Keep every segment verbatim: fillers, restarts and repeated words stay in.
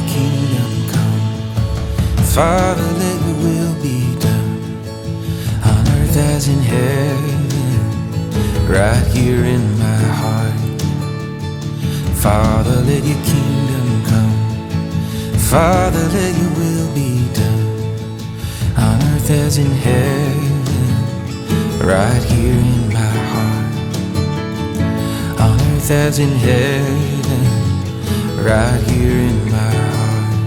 your kingdom come. Father, let your will be done on earth as in heaven, right here in my heart. Father, let your kingdom come. Father, let your will be done on earth as in heaven, right here in my heart. On earth as in heaven, right here in my heart.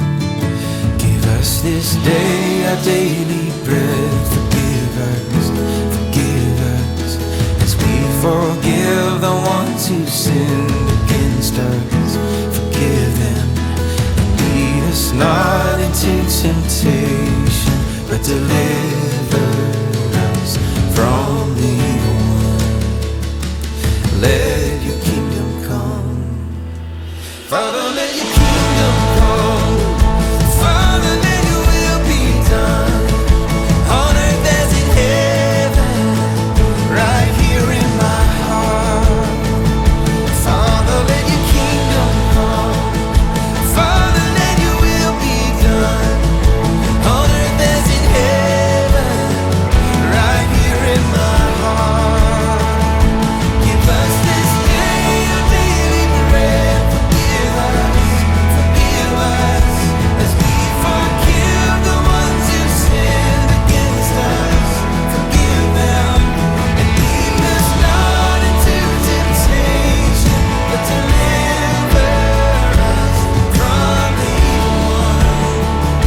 Give us this day our daily bread. Forgive us, forgive us, as we forgive the ones who sinned against us. Forgive them. Lead us not into temptation, but deliver us from the evil one. Let your kingdom come. Father, let your kingdom come. Father, let your will be done on earth as in heaven, right here in my heart. Father, let your kingdom come. Father, let your will be done on earth as in heaven, right here in my heart. Give us this day our daily bread. Forgive us, forgive us, as we forgive the ones who sinned against us. Forgive them, and lead us not into temptation, but deliver us from the evil one.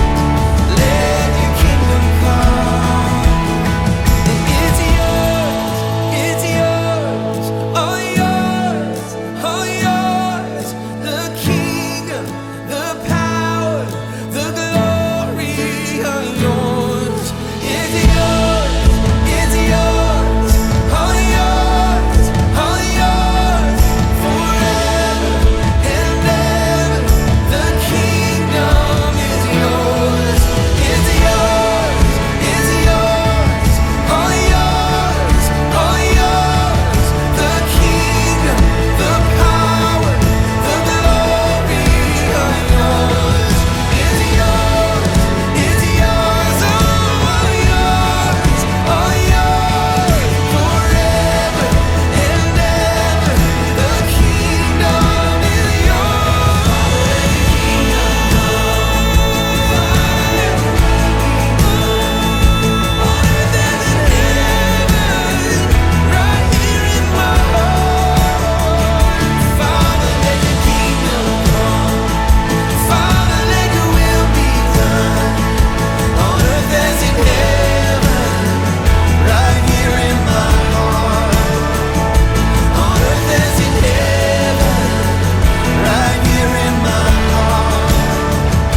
Let your kingdom come. And it's yours, it's yours, all yours, all yours. The kingdom, the power, the glory are yours. It's yours, it's yours, all yours, all yours, forever and ever. The kingdom is yours. It's yours, it's yours, all yours, all yours. The kingdom, the power, the glory are yours. It's yours, it's yours, all yours, all yours, forever and ever. The kingdom is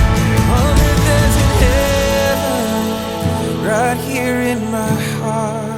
right here in my heart.